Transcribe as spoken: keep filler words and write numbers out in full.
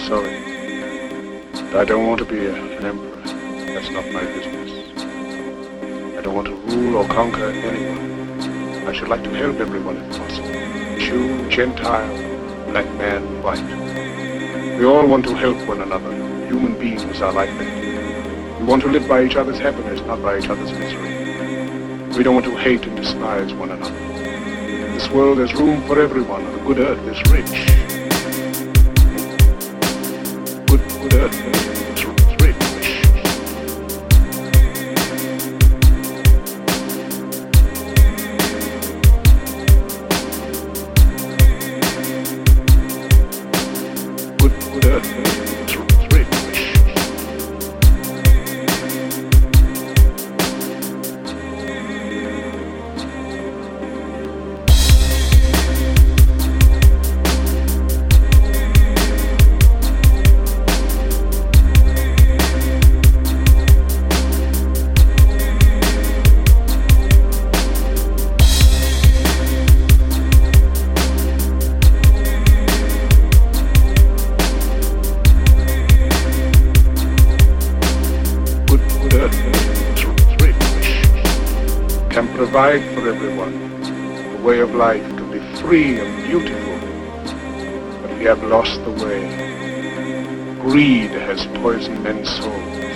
sorry. But I don't want to be a, an emperor. That's not my business. I don't want to rule or conquer anyone. I should like to help everyone if possible. Jew, Gentile, black man, white. We all want to help one another. Human beings are like that. We want to live by each other's happiness, not by each other's misery. We don't want to hate and despise one another. In this world there's room for everyone, and the good earth is rich. Good, good earth is rich. Good, good earth is rich. Can provide for everyone a way of life to be free and beautiful, but we have lost the way. Greed has poisoned men's souls.